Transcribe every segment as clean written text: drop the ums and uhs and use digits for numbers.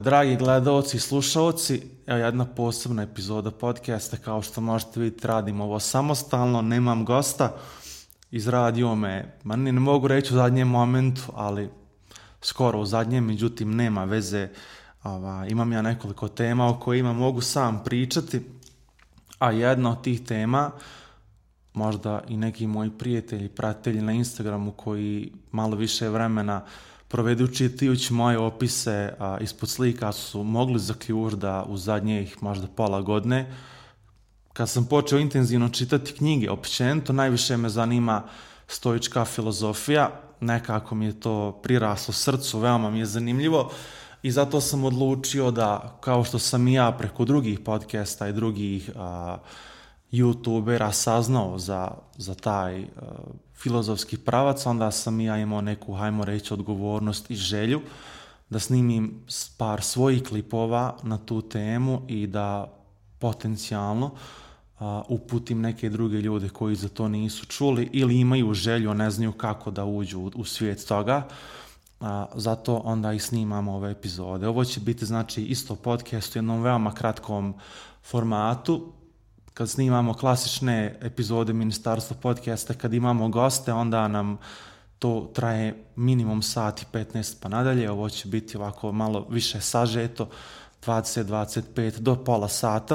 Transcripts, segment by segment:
Dragi gledalci i slušalci, evo jedna posebna epizoda podcasta. Kao što možete vidjeti, radim ovo samostalno, nemam gosta. Izradio me, ne mogu reći u zadnjem momentu, ali skoro u zadnjem, međutim nema veze. Imam ja nekoliko tema o kojima mogu sam pričati, a jedna od tih tema, možda i neki moji prijatelji, pratitelji na Instagramu koji malo više vremena provedu čitajući moje opise ispod slika, su mogli zaključiti da u zadnjih možda pola godine, kad sam počeo intenzivno čitati knjige općenito, najviše me zanima stoička filozofija. Nekako mi je to priraslo srcu, veoma mi je zanimljivo i zato sam odlučio da, kao što sam i ja preko drugih podcasta i drugih youtubera saznao za taj filozofski pravac, onda sam i ja imao neku, hajmo reći, odgovornost i želju da snimim par svojih klipova na tu temu i da potencijalno uputim neke druge ljude koji za to nisu čuli ili imaju želju, ne znaju kako da uđu u svijet toga. Zato onda i snimamo ove epizode. Ovo će biti znači isto podcast u jednom veoma kratkom formatu. Kad snimamo klasične epizode Ministarstva podcasta, kad imamo goste, onda nam to traje minimum sat i 15 pa nadalje. Ovo će biti ovako malo više sažeto, 20-25 do pola sata,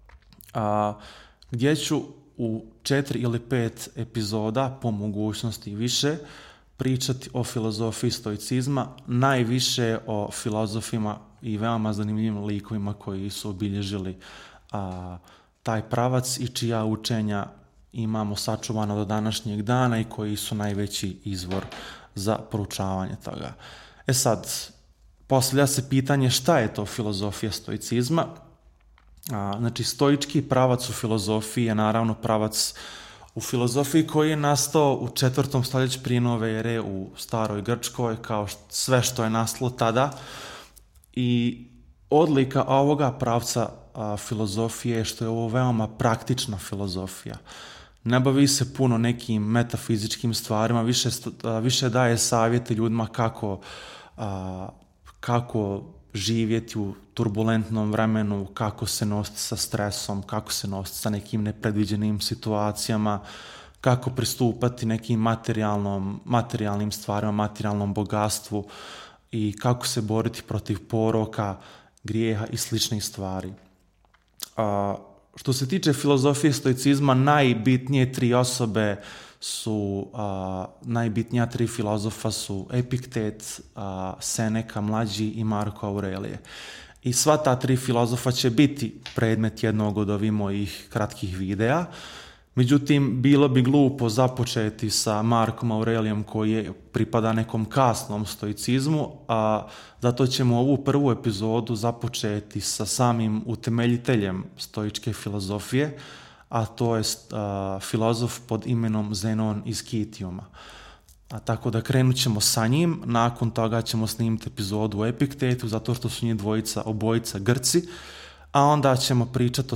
gdje ću u 4 ili 5 epizoda, po mogućnosti više, pričati o filozofiji stoicizma, najviše o filozofima i veoma zanimljivim likovima koji su obilježili taj pravac i čija učenja imamo sačuvano do današnjeg dana i koji su najveći izvor za proučavanje toga. Sad, postavlja se pitanje šta je to filozofija stoicizma. Znači, stoički pravac u filozofiji je naravno pravac u filozofiji koji je nastao u 4. stoljeću prije nove ere u staroj Grčkoj, kao sve što je nastalo tada. I odlika ovoga pravca filozofije je što je ovo veoma praktična filozofija. Ne bavi se puno nekim metafizičkim stvarima, više daje savjete ljudima kako živjeti u turbulentnom vremenu, kako se nositi sa stresom, kako se nositi sa nekim nepredviđenim situacijama, kako pristupati nekim materijalnim stvarima, materijalnom bogatstvu i kako se boriti protiv poroka, grijeha i sličnih stvari. Što se tiče filozofije stoicizma, najbitnije tri filozofa su Epiktet, Seneca mlađi i Marko Aurelije. I sva ta 3 filozofa će biti predmet jednog od ovih mojih kratkih videa. Međutim, bilo bi glupo započeti sa Markom Aurelijom koji pripada nekom kasnom stoicizmu, a zato ćemo ovu prvu epizodu započeti sa samim utemeljiteljem stoičke filozofije, a to je filozof pod imenom Zenon iz Kitijuma. Tako da krenut ćemo sa njim, nakon toga ćemo snimiti epizodu o Epiktetu, zato što su njih obojica Grci, a onda ćemo pričati o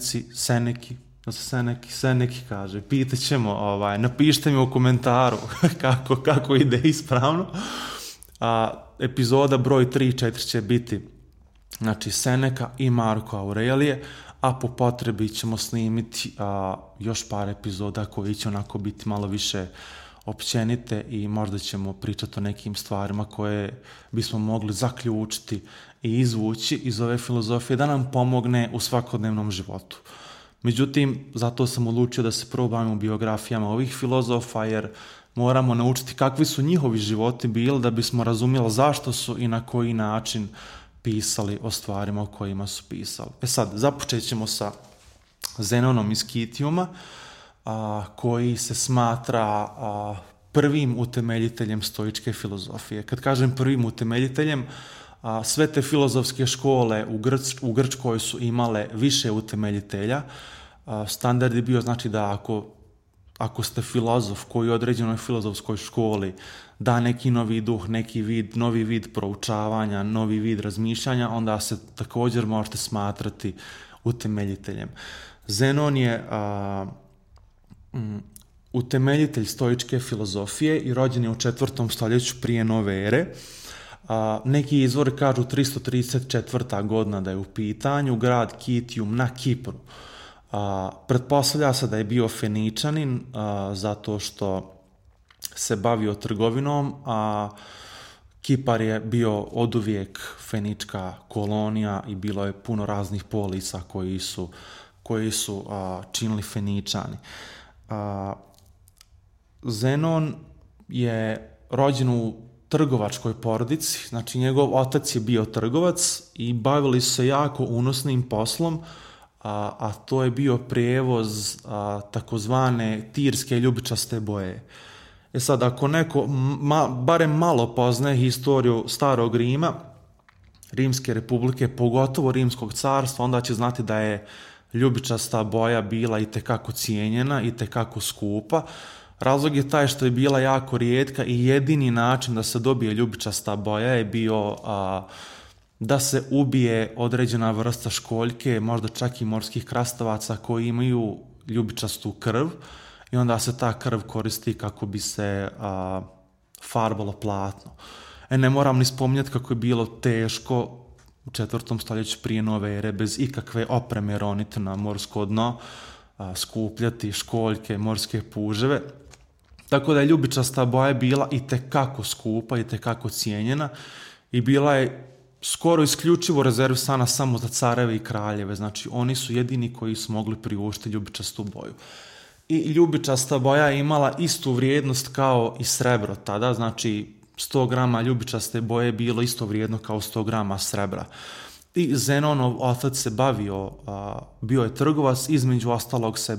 Seneki kaže, pitat ćemo, napišite mi u komentaru kako ide ispravno. Epizoda broj 3 i 4 će biti znači Seneca i Marko Aurelije, a po potrebi ćemo snimiti još par epizoda koji će onako biti malo više općenite i možda ćemo pričati o nekim stvarima koje bismo mogli zaključiti i izvući iz ove filozofije da nam pomogne u svakodnevnom životu. Međutim, zato sam odlučio da se probavimo biografijama ovih filozofa, jer moramo naučiti kakvi su njihovi životi bili da bismo razumjeli zašto su i na koji način pisali o stvarima o kojima su pisali. Sad, započet ćemo sa Zenonom iz Kitijuma, koji se smatra prvim utemeljiteljem stoičke filozofije. Kad kažem prvim utemeljiteljem, sve te filozofske škole u Grčkoj su imale više utemeljitelja. Standard je bio znači da ako ste filozof koji u određenoj filozofskoj školi da neki novi duh, novi vid proučavanja, novi vid razmišljanja, onda se također možete smatrati utemeljiteljem. Zenon je utemeljitelj stoičke filozofije i rođen je u 4. stoljeću prije nove ere. Neki izvori kažu 334. godina da je u pitanju, grad Kitium na Kipru. Pretpostavlja se da je bio Feničanin zato što se bavio trgovinom, a Kipar je bio oduvijek fenička kolonija i bilo je puno raznih polisa koji su činili Feničani. Zenon je rođen u trgovačkoj porodici, znači njegov otac je bio trgovac i bavili su se jako unosnim poslom, a to je bio prijevoz takozvane tirske ljubičaste boje. Sad, ako neko barem malo poznaje historiju starog Rima, Rimske republike, pogotovo Rimskog carstva, onda će znati da je ljubičasta boja bila itekako cijenjena, itekako skupa. Razlog je taj što je bila jako rijetka i jedini način da se dobije ljubičasta boja je bio da se ubije određena vrsta školjke, možda čak i morskih krastavaca koji imaju ljubičastu krv, i onda se ta krv koristi kako bi se farbalo platno. Ne moram ni spominjati kako je bilo teško u 4. stoljeću prije nove ere bez ikakve opreme roniti na morsko dno, skupljati školjke, morske puževe. Tako da je ljubičasta boja bila itekako skupa, itekako cijenjena i bila je skoro isključivo rezervisana samo za careve i kraljeve. Znači oni su jedini koji su mogli priuštiti ljubičastu boju. I ljubičasta boja je imala istu vrijednost kao i srebro tada, znači 100 grama ljubičaste boje je bilo isto vrijedno kao 100 grama srebra. I Zenonov otac se bio je trgovac, između ostalog se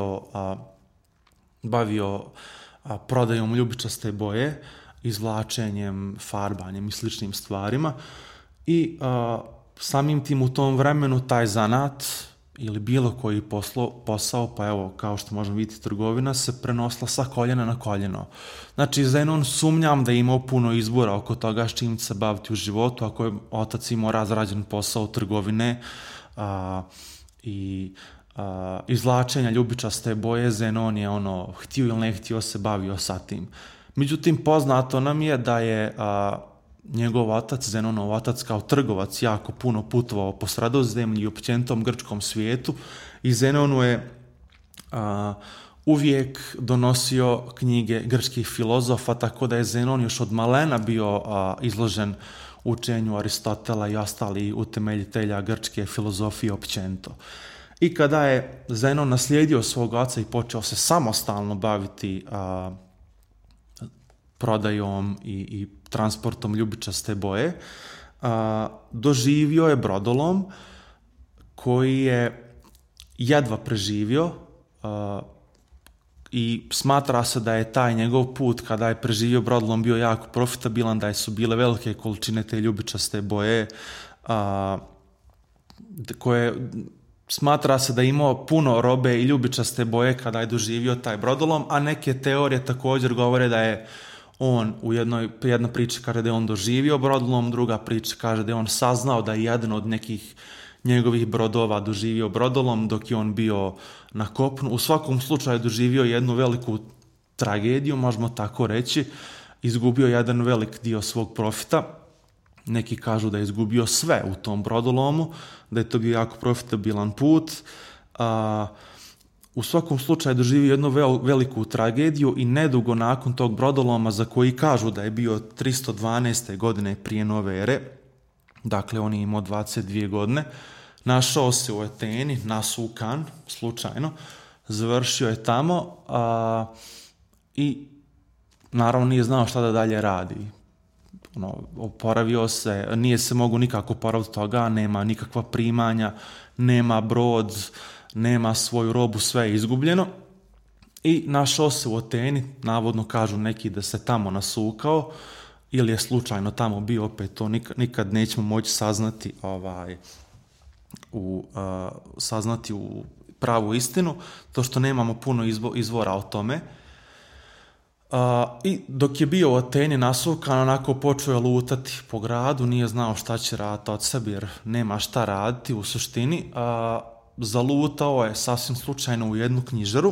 bavio prodajom ljubičaste boje, izvlačenjem, farbanjem i sličnim stvarima. I samim tim u tom vremenu taj zanat ili bilo koji posao, pa evo, kao što možemo vidjeti, trgovina se prenosila sa koljena na koljeno. Znači, Zenon sumnjam da je imao puno izbora oko toga s čim se baviti u životu, ako je otac imao razrađen posao trgovine i izvlačenja ljubičaste boje, Zenon je htio ili ne htio se bavio sa tim. Međutim, poznato nam je da je njegov otac, Zenonov otac, kao trgovac jako puno putovao po Sredozemlju i općenitom grčkom svijetu i Zenonu je uvijek donosio knjige grčkih filozofa, tako da je Zenon još od malena bio izložen učenju Aristotela i ostali utemeljitelja grčke filozofije općenito. I kada je Zenon naslijedio svog oca i počeo se samostalno baviti prodajom i transportom ljubičaste boje, doživio je brodolom koji je jedva preživio i smatra se da je taj njegov put kada je preživio brodolom bio jako profitabilan, da su bile velike količine te ljubičaste boje koje smatra se da je imao puno robe i ljubičaste boje kada je doživio taj brodolom, a neke teorije također govore da je on jedna priča kaže da je on doživio brodolom, druga priča kaže da je on saznao da je jedan od nekih njegovih brodova doživio brodolom dok je on bio na kopnu. U svakom slučaju doživio jednu veliku tragediju, možemo tako reći, izgubio jedan velik dio svog profita. Neki kažu da je izgubio sve u tom brodolomu, da je to bio jako profitabilan put. U svakom slučaju doživio jednu veliku tragediju i nedugo nakon tog brodoloma, za koji kažu da je bio 312. godine prije nove ere, dakle on je imao 22 godine, našao se u Ateni, nasukan, slučajno, završio je tamo i naravno nije znao šta da dalje radi. Oporavio se, nije se mogu nikako oporaviti toga, nema nikakva primanja, nema brod, nema svoju robu, sve je izgubljeno i našao se u Ateni, navodno kažu neki da se tamo nasukao ili je slučajno tamo bio, opet to nikad nećemo moći saznati u pravu istinu, to što nemamo puno izvora o tome. I dok je bio u Ateni nasukan, onako počeo je lutati po gradu, nije znao šta će raditi od sebe jer nema šta raditi u suštini. Zalutao je sasvim slučajno u jednu knjižaru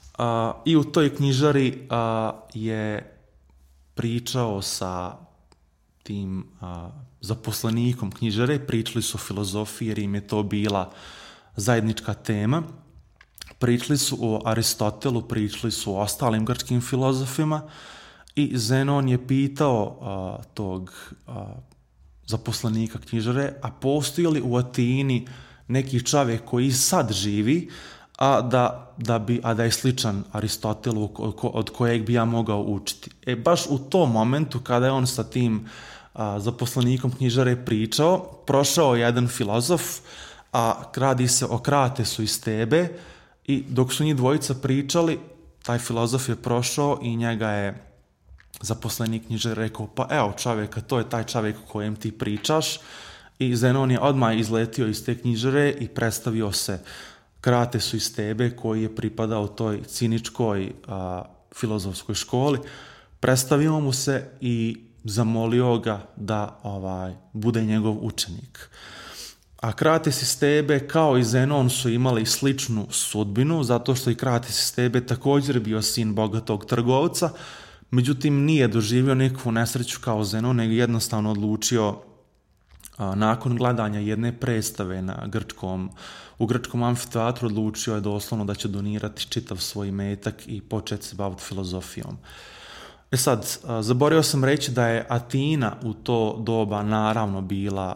i u toj knjižari je pričao sa tim zaposlenikom knjižare, pričali su o filozofiji jer im je to bila zajednička tema. Pričali su o Aristotelu, pričali su o ostalim grčkim filozofima i Zenon je pitao tog zaposlenika knjižare, a postoji li u Atini neki čovjek koji sad živi, a da je sličan Aristotelu od kojeg bi ja mogao učiti. Baš u tom momentu kada je on sa tim zaposlenikom knjižare pričao, prošao jedan filozof, a radi se o Kratesu iz Tebe, i dok su njih dvojica pričali, taj filozof je prošao i njega je zaposlenik knjižare rekao, pa evo čovjeka, to je taj čovjek o kojem ti pričaš, i Zenon je odmah izletio iz te knjižare i predstavio se Kratesu iz Tebe, koji je pripadao toj ciničkoj filozofskoj školi. Predstavio mu se i zamolio ga da bude njegov učenik. A Krates iz Tebe kao i Zenon su imali sličnu sudbinu, zato što i Krates iz Tebe također bio sin bogatog trgovca, međutim nije doživio nekakvu nesreću kao Zenon, nego jednostavno odlučio nakon gledanja jedne predstave u grčkom amfiteatru, odlučio je doslovno da će donirati čitav svoj imetak i početi se baviti filozofijom. Sad, zaboravio sam reći da je Atina u to doba naravno bila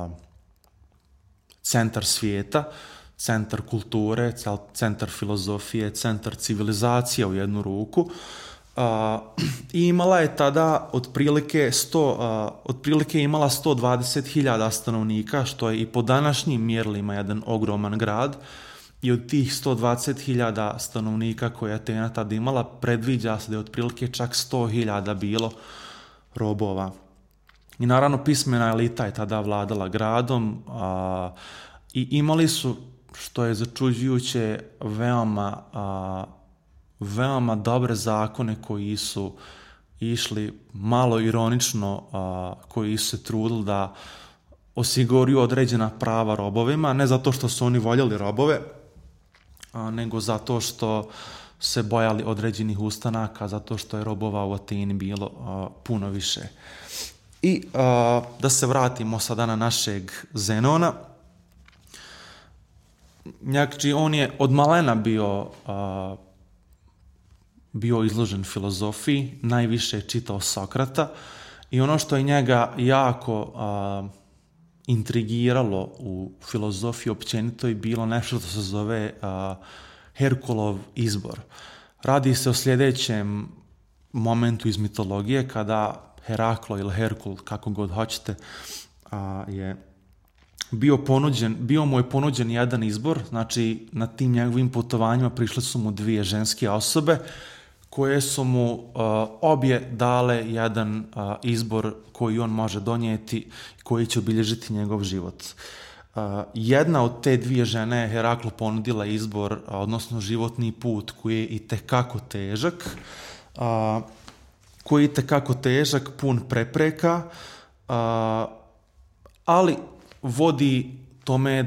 centar svijeta, centar kulture, centar filozofije, centar civilizacije u jednu ruku. I imala je tada otprilike imala 120.000 stanovnika, što je i po današnjim mjerilima jedan ogroman grad, i od tih 120.000 stanovnika koje je Atena tada imala, predviđa se da je otprilike čak 100.000 bilo robova. I naravno pismena elita je tada vladala gradom i imali su, što je začuđujuće, veoma dobre zakone koji su išli malo ironično, koji su se trudili da osiguraju određena prava robovima, ne zato što su oni voljeli robove, nego zato što se bojali određenih ustanaka, zato što je robova u Atini bilo puno više. I da se vratimo sada na našeg Zenona. Znači, on je od malena bio izložen filozofiji, najviše je čitao Sokrata, i ono što je njega jako intrigiralo u filozofiji općenito je bilo nešto što se zove Herkulov izbor. Radi se o sljedećem momentu iz mitologije kada Heraklo ili Herkul, kako god hoćete, bio mu je ponuđen jedan izbor. Znači na tim njegovim putovanjima prišle su mu dvije ženske osobe koje su mu obje dale jedan izbor koji on može donijeti, koji će obilježiti njegov život. Jedna od te dvije žene je Heraklu ponudila izbor, odnosno životni put koji je itekako težak, pun prepreka, ali vodi tome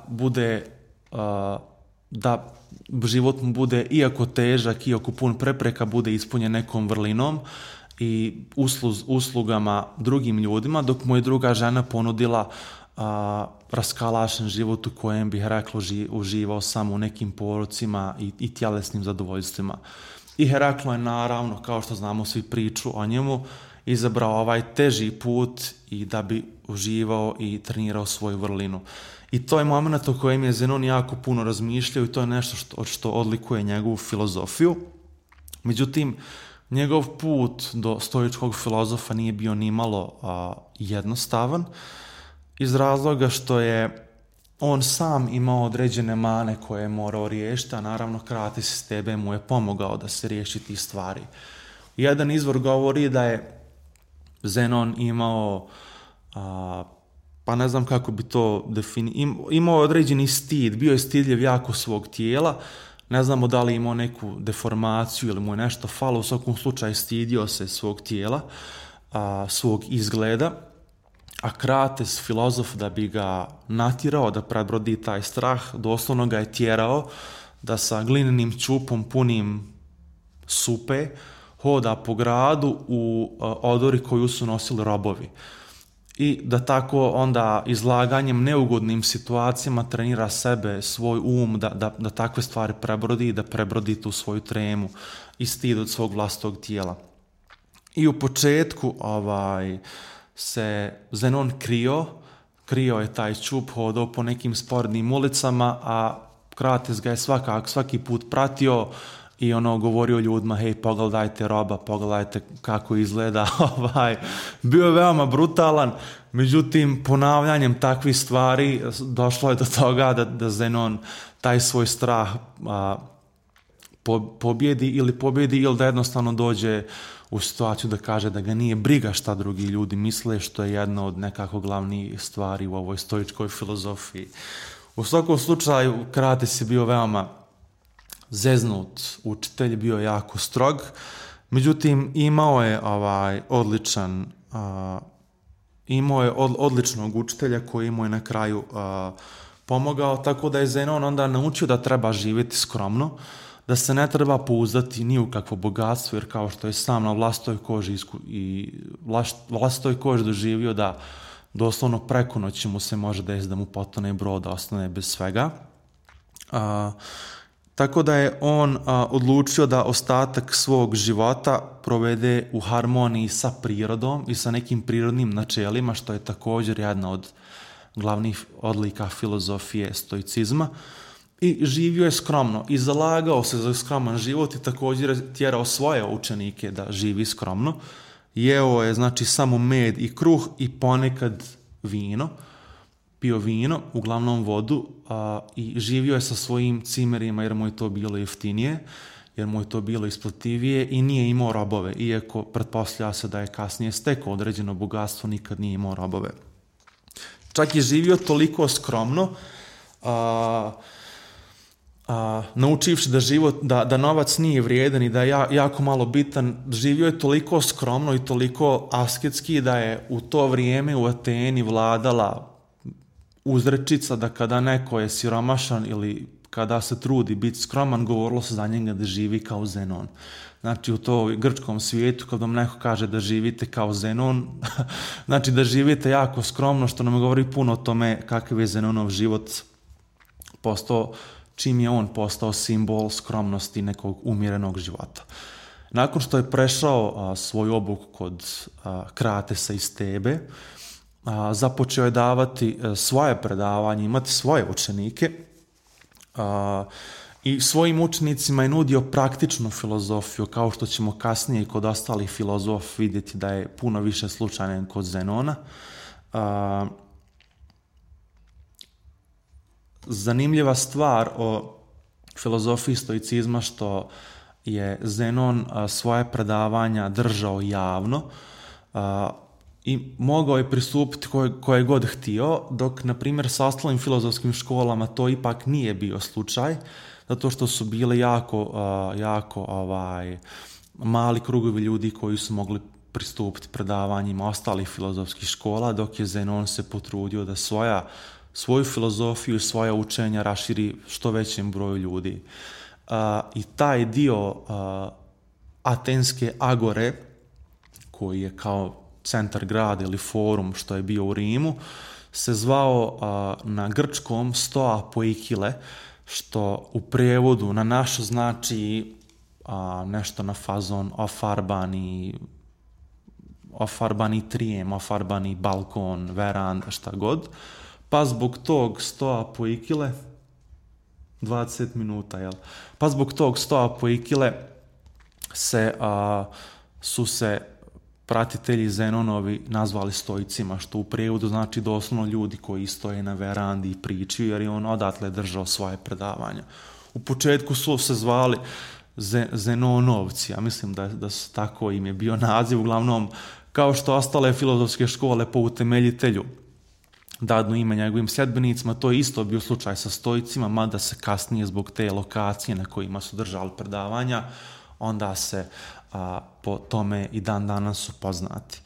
da život mu bude, iako težak, iako pun prepreka, bude ispunjen nekom vrlinom i uslugama drugim ljudima, dok mu je druga žena ponudila raskalašen život u kojem bi Heraklo uživao samo u nekim porocima i tjelesnim zadovoljstvima. I Heraklo je naravno, kao što znamo svi priču o njemu, izabrao ovaj teži put i da bi uživao i trenirao svoju vrlinu. I to je moment o kojem je Zenon jako puno razmišljao i to je nešto što odlikuje njegovu filozofiju. Međutim, njegov put do stoičkog filozofa nije bio nimalo jednostavan, iz razloga što je on sam imao određene mane koje je morao riješiti, a naravno Krates iz Tebe mu je pomogao da se riješi tih stvari. Jedan izvor govori da je Zenon imao, pa ne znam kako bi to imao određeni stid, bio je stidljiv jako svog tijela, ne znamo da li imao neku deformaciju ili mu je nešto falo, u svakom slučaju stidio se svog tijela, svog izgleda, a Krates, filozof, da bi ga natjerao da prebrodi taj strah, doslovno ga je tjerao da sa glinenim čupom punim supe hoda po gradu u odori koju su nosili robovi. I da tako onda izlaganjem neugodnim situacijama trenira sebe, svoj da takve stvari prebrodi i da prebrodi tu svoju tremu i stid od svog vlastitog tijela. I u početku se Zenon krio je taj čup, hodao po nekim spornim ulicama, a Krates ga je svaki put pratio i govorio ljudima, hej, pogledajte roba, pogledajte kako izgleda. Bio je veoma brutalan, međutim, ponavljanjem takvih stvari došlo je do toga da Zenon taj svoj strah pobjedi ili da jednostavno dođe u situaciju da kaže da ga nije briga šta drugi ljudi misle, što je jedna od nekako glavnih stvari u ovoj stoičkoj filozofiji. U svakom slučaju, Krates je bio veoma zeznut učitelj, bio jako strog, međutim imao je odličnog učitelja koji mu je na kraju pomogao, tako da je Zenon onda naučio da treba živjeti skromno, da se ne treba pouzdati ni u kakvo bogatstvo, jer kao što je sam na vlastitoj koži doživio da doslovno preko noći mu se može desiti da mu potone brod, da ostane bez svega. Tako da je on odlučio da ostatak svog života provede u harmoniji sa prirodom i sa nekim prirodnim načelima, što je također jedna od glavnih odlika filozofije stoicizma. I živio je skromno i zalagao se za skroman život i također je tjerao svoje učenike da živi skromno. Jeo je samo med i kruh i ponekad vino. Pio vino, uglavnom vodu, i živio je sa svojim cimerima jer mu je to bilo jeftinije, jer mu je to bilo isplativije i nije imao robove, iako pretpostavlja se da je kasnije stekao određeno bogatstvo, nikad nije imao robove. Čak je živio toliko skromno, naučivši da novac nije vrijedan i da je jako malo bitan, živio je toliko skromno i toliko asketski da je u to vrijeme u Ateni vladala uzrečica da kada neko je siromašan ili kada se trudi biti skroman, govorilo se za njega da živi kao Zenon. Znači u to grčkom svijetu kad vam neko kaže da živite kao Zenon, znači da živite jako skromno, što nam govori puno o tome kakav je Zenonov život postao, čim je on postao simbol skromnosti nekog umjerenog života. Nakon što je prešao svoj obuk kod Kratesa iz Tebe, započeo je davati svoje predavanje, imati svoje učenike i svojim učenicima je nudio praktičnu filozofiju, kao što ćemo kasnije kod ostalih filozofa vidjeti da je puno više slučajan kod Zenona. Zanimljiva stvar o filozofiji stoicizma što je Zenon svoje predavanja držao javno i mogao je pristupiti koje god htio, dok, na primjer, sa ostalim filozofskim školama to ipak nije bio slučaj, zato što su bile jako mali krugovi ljudi koji su mogli pristupiti predavanjima ostalih filozofskih škola, dok je Zenon se potrudio da svoju filozofiju i svoja učenja raširi što većem broju ljudi. I taj dio Atenske agore, koji je kao centar grada ili forum što je bio u Rimu, se zvao na grčkom stoa poikile, što u prijevodu na našu znači nešto na fazon ofarbani trijem, ofarbani balkon, veranda, šta god. Pa zbog tog stoa poikile 20 minuta, jel? Pa zbog tog stoa poikile su se pratitelji Zenonovi nazvali stoicima, što u prijevodu znači doslovno ljudi koji stoje na verandi i pričaju, jer je on odatle držao svoje predavanja. U početku su se zvali Zenonovci, ja mislim da su tako im je bio naziv, uglavnom kao što ostale filozofske škole po utemeljitelju dadnu ime njegovim sljedbenicima, to je isto bio slučaj sa stoicima, mada se kasnije zbog te lokacije na kojima su držali predavanja, onda se po tome i dan danas su poznati.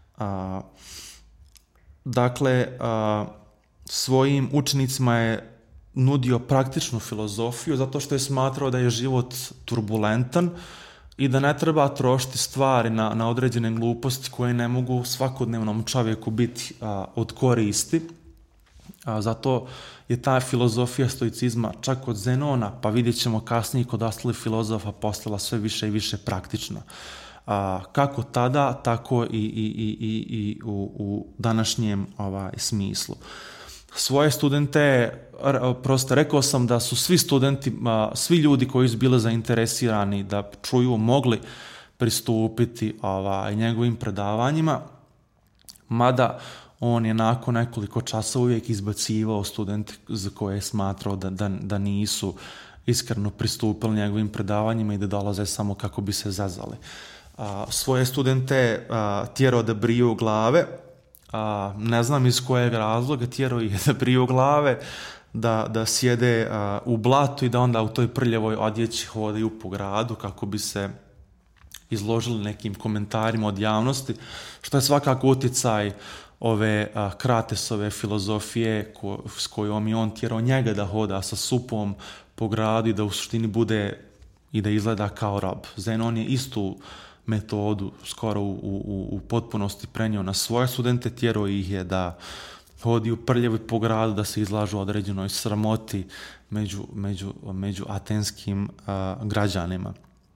Dakle, svojim učenicima je nudio praktičnu filozofiju zato što je smatrao da je život turbulentan, i da ne treba trošiti stvari na određene gluposti koje ne mogu svakodnevnom čovjeku biti od koristi. Zato je ta filozofija stoicizma čak od Zenona, pa vidjet ćemo kasnije kod ostalih filozofa, postala sve više i više praktična. Kako tada, tako i u današnjem smislu. Svoje studente, prosto rekao sam da su svi studenti, svi ljudi koji su bili zainteresirani da čuju, mogli pristupiti njegovim predavanjima, mada on je nakon nekoliko časa uvijek izbacivao studente za koje je smatrao da nisu iskreno pristupili njegovim predavanjima i da dolaze samo kako bi se zazvali. Svoje studente tjerao da briju glave, ne znam iz kojeg razloga, tjerao ih da briju glave, da sjede u blatu i da onda u toj prljavoj odjeći hodaju po gradu kako bi se izložili nekim komentarima od javnosti, što je svakako utjecaj ove Kratesove filozofije s kojom je on tjerao njega da hoda sa supom po gradu i da u suštini bude i da izgleda kao rob. Zenon je istu metodu skoro u potpunosti prenio na svoje studente, tjerao ih je da hodi u prljavi po gradu, da se izlažu određenoj sramoti među atenskim građanima.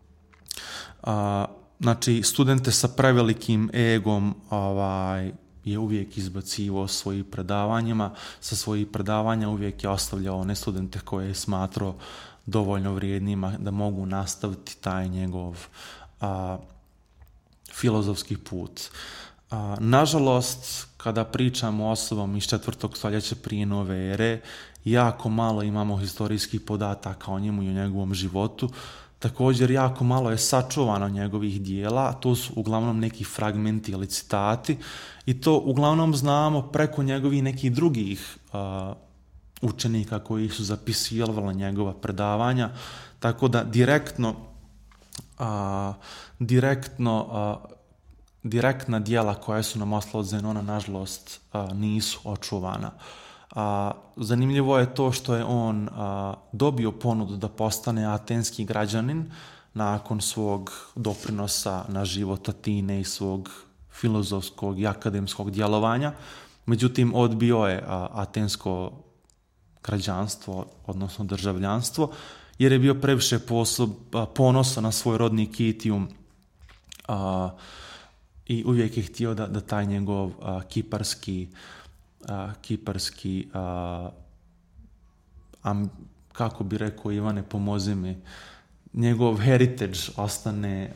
Znači, studente sa prevelikim egom je uvijek izbacivao svojim predavanjima, sa svojih predavanja uvijek je ostavljao one studente koje je smatrao dovoljno vrijednima da mogu nastaviti taj njegov filozofski put. Nažalost, kada pričamo o osobama iz 4. stoljeća prije nove ere, jako malo imamo historijskih podataka o njemu i o njegovom životu. Također, jako malo je sačuvano njegovih dijela, to su uglavnom neki fragmenti ili citati i to uglavnom znamo preko njegovih nekih drugih učenika koji su zapisivali njegova predavanja, tako da direktna dijela koja su nam ostala od Zenona, nažalost, nisu očuvana. Zanimljivo je to što je on dobio ponudu da postane atenski građanin nakon svog doprinosa na život Atine i svog filozofskog i akademskog djelovanja. Međutim, odbio je atensko građanstvo, odnosno državljanstvo, jer je bio previše ponosan na svoj rodni Kitium i uvijek je htio da taj njegov kiparski kako bi rekao, Ivane, pomozi mi, njegov heritage ostane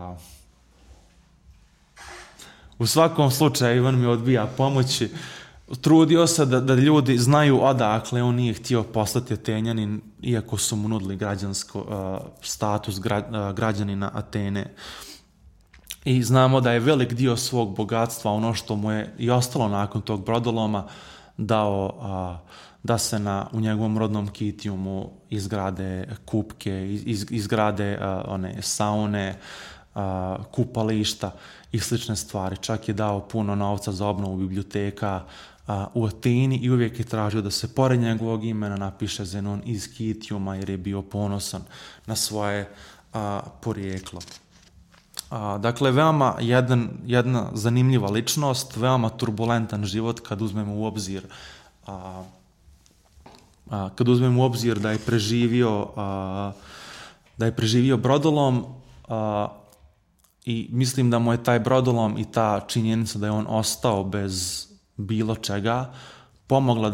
u svakom slučaju. Ivan mi odbija pomoći. Trudio se da ljudi znaju odakle, on nije htio postati Atenjanin, iako su mu nudili status građanina Atene. I znamo da je velik dio svog bogatstva, ono što mu je i ostalo nakon tog brodoloma, dao da se u njegovom rodnom Kitiumu izgrade kupke, izgrade one saune, kupališta i slične stvari. Čak je dao puno novca za obnovu biblioteka u Ateni i uvijek je tražio da se pored njegovog imena napiše Zenon iz Kitiuma, jer je bio ponosan na svoje porijeklo. Dakle, veoma jedna zanimljiva ličnost, veoma turbulentan život kad uzmemo u obzir da je preživio brodolom i mislim da mu je taj brodolom i ta činjenica da je on ostao bez bilo čega pomogla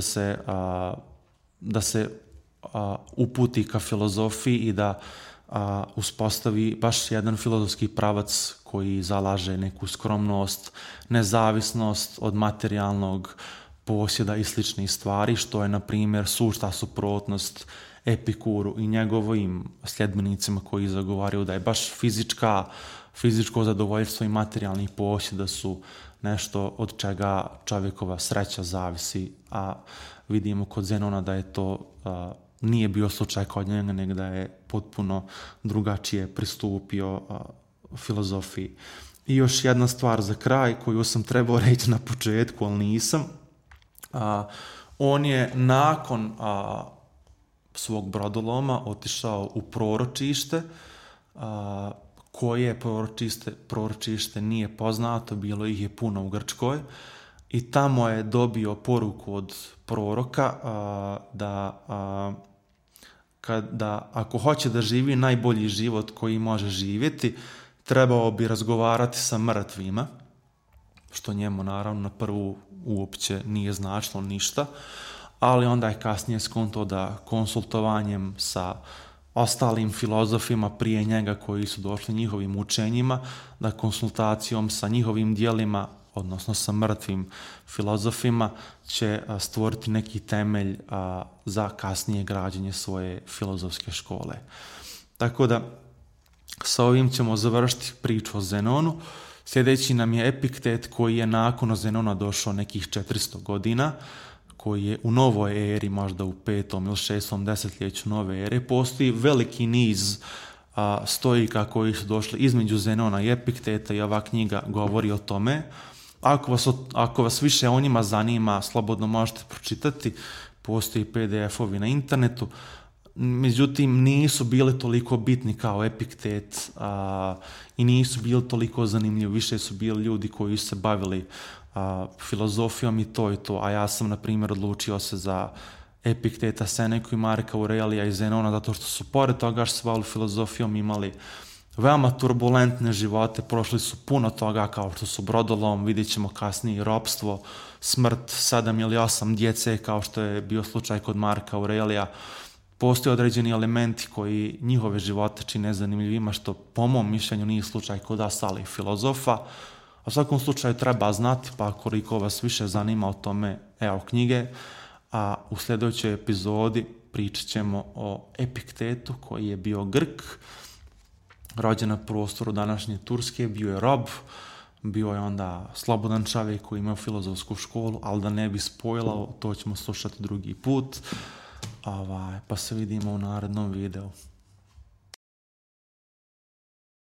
da se uputi ka filozofiji i da uspostavi baš jedan filozofski pravac koji zalaže neku skromnost, nezavisnost od materijalnog posjeda i sličnih stvari, što je, na primjer, sušta suprotnost Epikuru i njegovim sljedbenicima koji zagovaraju da je baš fizičko zadovoljstvo i materijalni posjeda su nešto od čega čovjekova sreća zavisi, a vidimo kod Zenona da je to nije bio slučaj kod njega, nego da je potpuno drugačije pristupio filozofiji. I još jedna stvar za kraj koju sam trebao reći na početku, ali nisam. On je nakon svog brodoloma otišao u proročište koje proročište nije poznato, bilo ih je puno u Grčkoj, i tamo je dobio poruku od proroka da ako hoće da živi najbolji život koji može živjeti, trebao bi razgovarati sa mrtvima, što njemu naravno na prvu uopće nije značilo ništa, ali onda je kasnije skonto da konsultovanjem sa ostalim filozofima prije njega koji su došli njihovim učenjima, da konsultacijom sa njihovim djelima, odnosno sa mrtvim filozofima, će stvoriti neki temelj za kasnije građenje svoje filozofske škole. Tako da sa ovim ćemo završiti priču o Zenonu. Sljedeći nam je Epiktet, koji je nakon Zenona došao nekih 400 godina, koji je u novoj eri, možda u 5. ili 6. desetljeću nove ere. Postoji veliki niz stoika koji su došli između Zenona i Epikteta i ova knjiga govori o tome. Ako vas više o njima zanima, slobodno možete pročitati, postoji PDF-ovi na internetu, međutim nisu bili toliko bitni kao Epiktet i nisu bili toliko zanimljivi, više su bili ljudi koji su se bavili filozofijom i to, a ja sam na primjer odlučio se za Epikteta, Seneku i Marka Aurelija i Zenona, zato što su pored toga što se bavili filozofijom imali veoma turbulentne živote, prošli su puno toga kao što su brodolom, vidjet ćemo kasnije ropstvo, smrt 7 ili 8 djece kao što je bio slučaj kod Marka Aurelija. Postoje određeni elementi koji njihove živote čine zanimljivima, što po mom mišljenju nije slučaj kod ostalih filozofa. A u svakom slučaju treba znati, pa koliko vas više zanima o tome, evo knjige. A u sljedećoj epizodi pričat ćemo o Epiktetu, koji je bio Grk, rođen na prostoru današnje Turske, bio je rob, bio je onda slobodan čovjek koji imao filozofsku školu, ali da ne bi spojlao, to ćemo slušati drugi put. Pa se vidimo u narednom videu.